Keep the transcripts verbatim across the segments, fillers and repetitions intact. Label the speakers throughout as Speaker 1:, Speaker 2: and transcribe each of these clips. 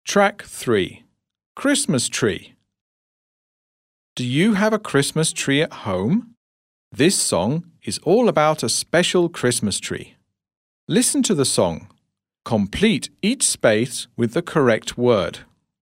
Speaker 1: Track three. Christmas tree. Do you have a Christmas tree at home? This song is all about a special Christmas tree. Listen to the song. Complete each space with the correct word.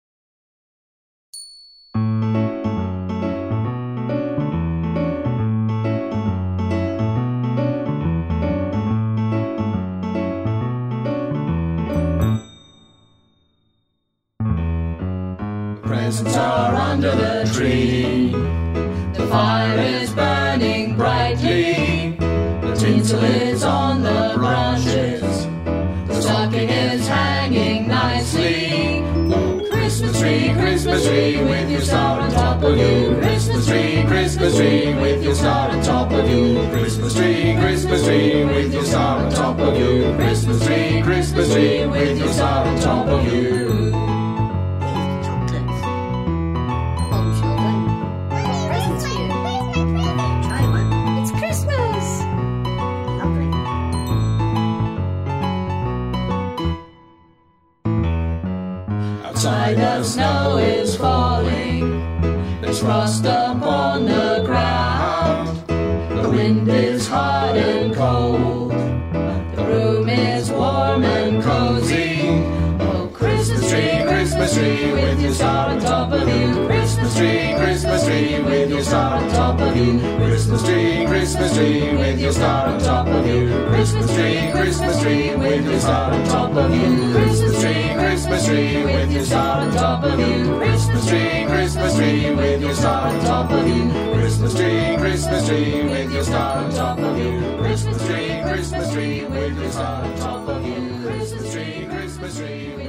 Speaker 2: Presents are under the tree. The fire is burning brightly. The tinsel is on the branches. The stocking is hanging nicely. Christmas tree, Christmas tree, with your star on top of you. Christmas tree, Christmas tree, with your star on top of you. Christmas tree, Christmas tree, with your star on top of you. Christmas tree, Christmas tree, with your star on top of you. Outside the snow is falling. There's frost upon the ground. The wind is hot and cold. The room is warm and cozy. Oh, Christmas tree, Christmas tree, with your star on top of you. Christmas tree, Christmas tree, with your star on top of you. Christmas tree, Christmas tree, with your star on top of you. Christmas tree, Christmas tree, with your star on top of you. Christmas tree, Christmas tree, with your star on top of you. Christmas tree, Christmas tree, with your star on top of you. Christmas tree, Christmas tree, with your star on top of you. Christmas tree, Christmas tree, with your star on top of you. Christmas tree, Christmas tree.